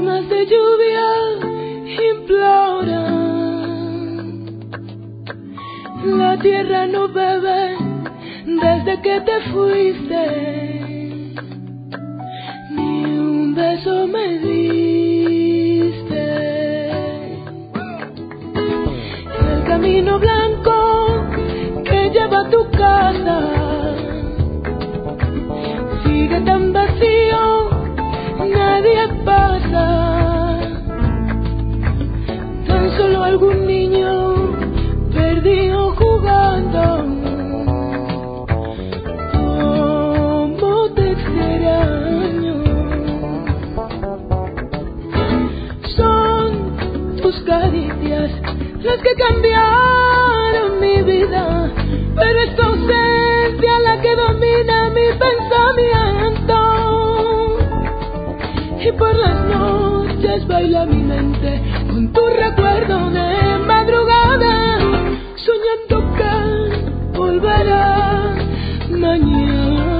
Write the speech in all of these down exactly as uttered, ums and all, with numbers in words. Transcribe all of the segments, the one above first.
lágrimas de lluvia imploran. La tierra no bebe desde que te fuiste, ni un beso me diste. El camino blanco que lleva a tu casa sigue tan vacío, nadie pasa. Tan solo algún niño perdido jugando. Cómo te extraño. Son tus caricias las que cambiaron mi vida, pero es tu ausencia la que domina mi pensamiento. Y por las noches baila mi mente con tu recuerdo de madrugada, soñando que volverás mañana.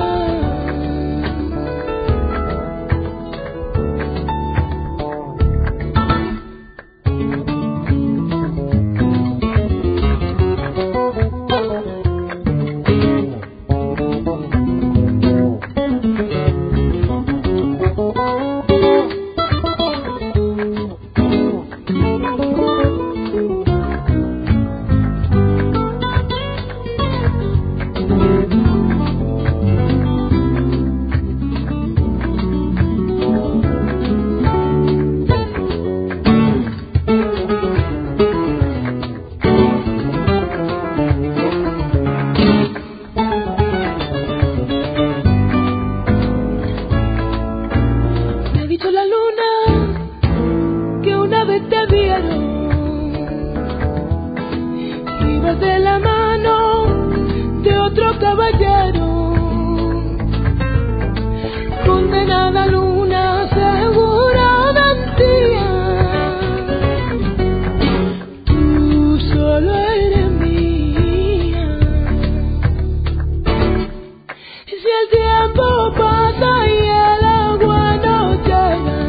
De la mano de otro caballero, condenada luna segura mentía. Tú solo eres mía. Si el tiempo pasa y el agua no llega,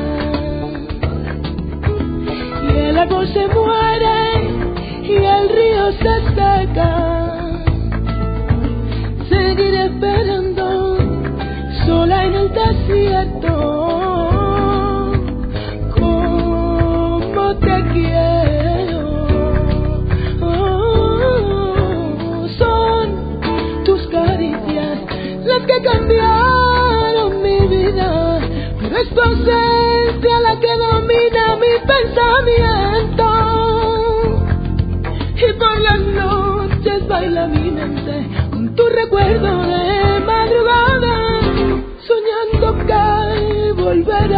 y el árbol se muere y el río se seca, seguiré esperando sola en el desierto. Como te quiero. Oh, son tus caricias las que cambiaron mi vida, pero es tu ausencia la que domina mi pensamiento. Y por las noches baila mi mente con tu recuerdo de madrugada, soñando que volverás.